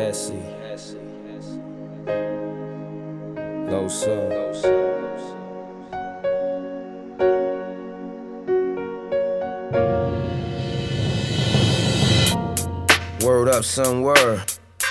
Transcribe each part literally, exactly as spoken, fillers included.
Essie, Low Soul. Word up, son, word.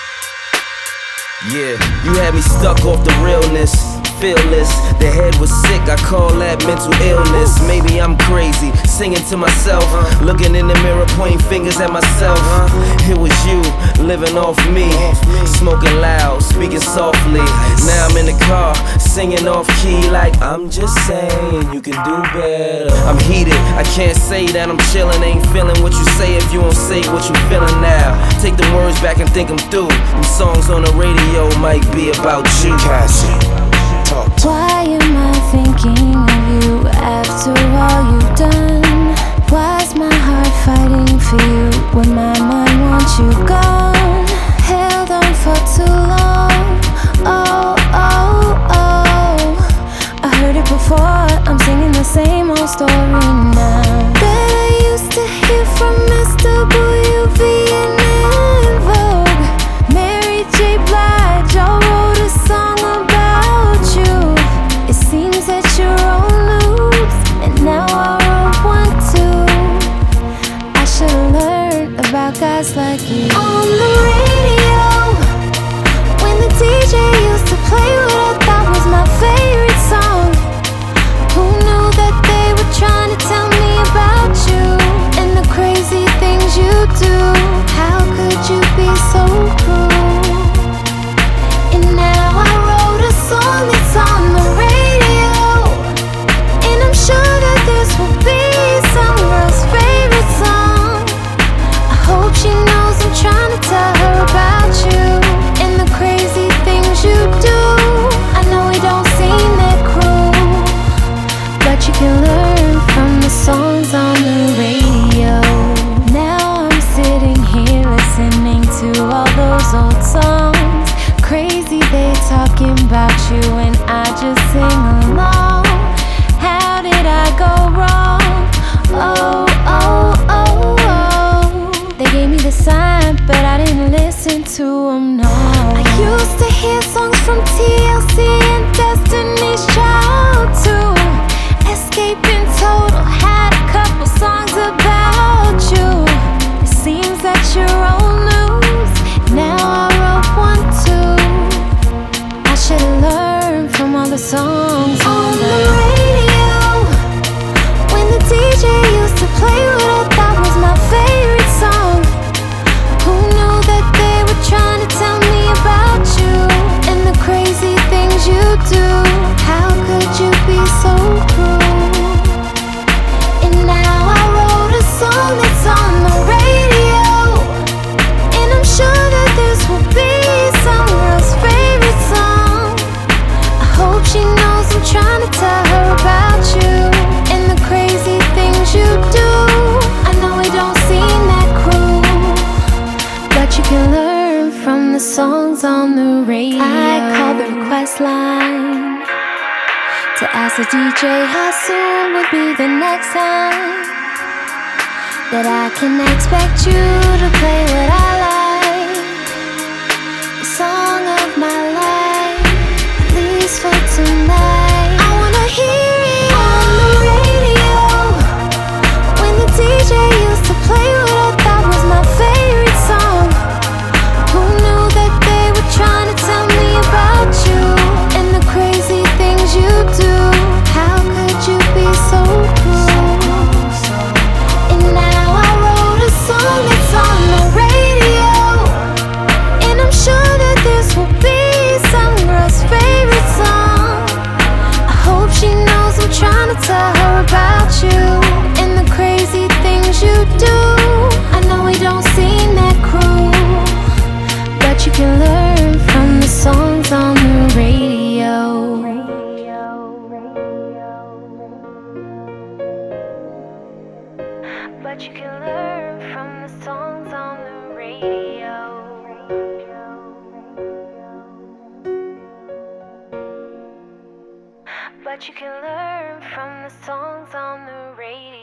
Yeah, you had me stuck off the realness, fearless. The head was sick, I call that mental illness. Maybe I'm crazy, singing to myself, looking in the mirror, pointing fingers at myself. It was you, living off me, smoking loud, speaking softly. Now I'm in the car, singing off key like I'm just saying you can do better. I'm heated, I can't say that I'm chilling. Ain't feeling what you say if you won't say what you feeling now. Take the words back and think I'm through. Them songs on the radio might be about you. Cassie, talk to me. Why am I thinking of you after all you've done? Why's my heart fighting for you when my mind wants you gone? Held on for too long. Oh, oh, oh. I heard it before, I'm singing the same old story now. That I used to hear from Mister W V and En Vogue. Mary J. Blige, I wrote a song about you. It seems that you're on loose, and now I wrote one too. I should've learned about guys like you. On the radio, when the D J used to play what I thought was my favorite song. Who knew that they were trying to tell me about you and the crazy things you do? How could you be so cruel? And now I wrote a song that's on the radio, and I'm sure that this will be some girl's favorite song. I hope she knows I'm trying to tell her about you and the crazy things you do. I know it don't seem that cruel, but you can learn from the songs on the radio. Now I'm sitting here listening to all those old songs. Crazy they talking about you and I just sing along. How did I go wrong? Oh, oh, oh, oh. They gave me the sign, but I didn't listen to them, no. I used to hear songs from T L C and Destiny's Child too. Escaping Total had a couple songs about you. It seems that you're on news. Now I wrote one too. I should've learned from all the songs on the radio. When the D J used to play what I thought was my favorite song. Who knew that they were trying to tell me about you and the crazy things you do? How could you be so cruel? And now I wrote a song that's on the radio, and I'm sure that this will be some girl's favorite song. I hope she knows I'm trying to tell her about you and the crazy things you do. I know it don't seem that cruel, but you can learn from the songs on the radio. I call the request line to ask the D J how soon would be the next time that I can expect you to play what I like, the song of my life, at least for tonight. I wanna hear it on the radio, when the D J used to play what I thought was my favorite song. Who knew that they were trying to tell me about you and the crazy things you do? How could you be so cruel? And now I wrote a song that's on the radio, and I'm sure that this will be some girl's favorite song. I hope she knows I'm trying to tell her about you and the crazy things you do. I know it don't seem that cruel, but you can learn from the songs on the radio. But you can learn from the songs on the radio. But you can learn from the songs on the radio.